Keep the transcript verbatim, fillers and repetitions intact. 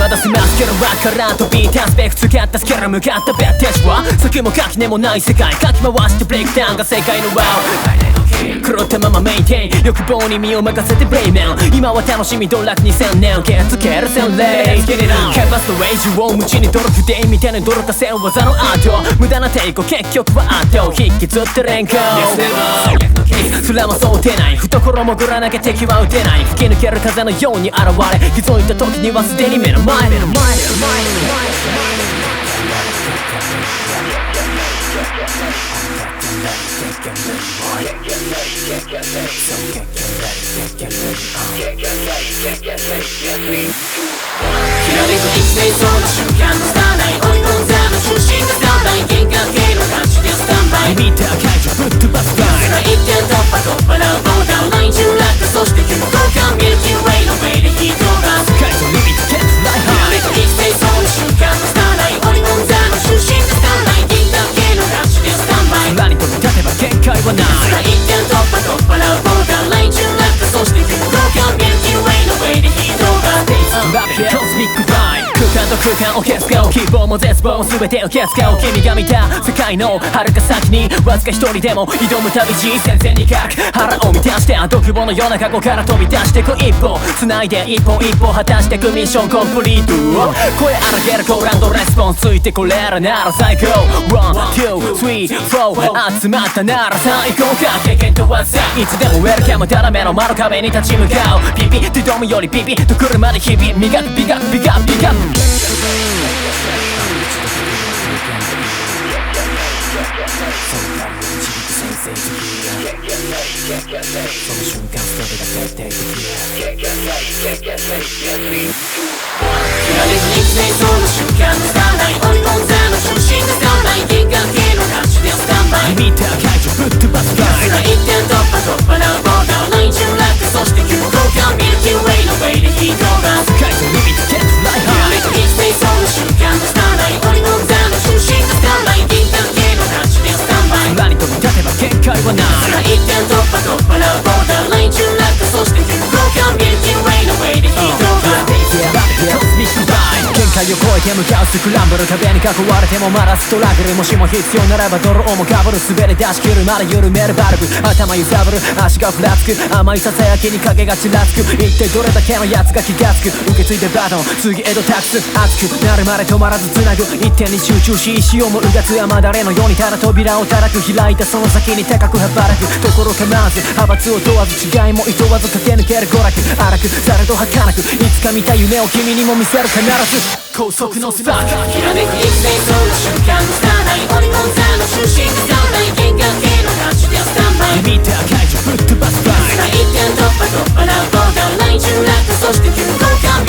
まだ迫すけどわからんとビータースペック使ったスキャラ向かったベッテージは先も垣根もない世界かき回してブレイクダウンが世界のワウ狂ったままメインテイン欲望に身を任せてブレイメン今は楽しみドラクにせんねん受け付ける洗礼キャンバスとレイジを無知にドロフデイみたいな泥足せん技のアート無駄な抵抗結局はアート引きずって連行それも想定内懐潜らなきゃ敵は撃てない吹き抜ける風のように現れ気づいた時にはすでに目の前目の前目の前きらめく一斉その瞬間のスターライン追い込んだの中心がスタンバイ幻覚系の感じでスタンバイリミッター解除ぶっ飛ばすバイ一点突破突破なボーダーライン中落下そして雲交換ミルキーウェイのウェイでヒートが解除リミットゲットライハイきらめく一斉その瞬間のスターライン追い込んだの中心がスタンバイ幻覚系の感じでスタンバイ空に飛び立てば限界はない一点突破突破なボーダーライン中落下そして雲交換ミルキーウェイのウェイでヒートがラップコスミックバイ空間と空間を消す顔希望も絶望も全てを消す顔君が見た世界の遥か先にわずか一人でも挑む旅路戦線に書く腹を満たして独房のような過去から飛び出してく一歩繋いで一歩一歩果たしてくミッションコンプリート声荒げるコーランドレスポンスついてこれらなら最高ワン、ツー、スリー、フォー集まったなら最高か経験と技いつでもウェルカムただ目の前の壁に立ち向かうピピってドムよりピピと来るまで日々磨く磨く磨く磨くその瞬間それが決定的きらめく一斉その瞬間のスターライン追い込んだの中心がスタンバイ幻覚系の感じでスタンバイリミッター解除ぶっ飛ばすバイ一点突破突破なボーダーライン中落下そして雲交換ミルキーウェイのウェイでヒートが解除リミットゲットライハイきらめく一斉その瞬間のスターライン追い込んだの中心がスタンバイ幻覚系の感じでスタンバイ空に飛び立てば限界はない一点突破突破なボーダーライン中落下そして雲交換ミルキーウェイのウェイでヒートがコスミックバイ限界を超えて向かうスクランブル壁に囲われてもまだストラグルもしも必要ならば泥をもかぶる滑り出し切るまで緩めるバルブ頭揺さぶる足がふらつく甘いささやきに影がちらつく一体どれだけのやつが気がつく受け継いでバトン次へと託す熱くなるまで止まらずつなぐ一点に集中し石をもうがつ山だれのようにただ扉をたらく開いたその先に高く羽ばらくところ構わず派閥を問わず違いもいとわず駆け抜ける娯楽荒くされど儚くいつか見た夢を君にも見せる必ず高速のスパークきらめく一斉その瞬間のスターライン追い込んだの中心がスタンバイ幻覚系の感じでスタンバイリミッター解除ぶっ飛ばすバイ一点突破突破なボーダーライン中落下そして雲交換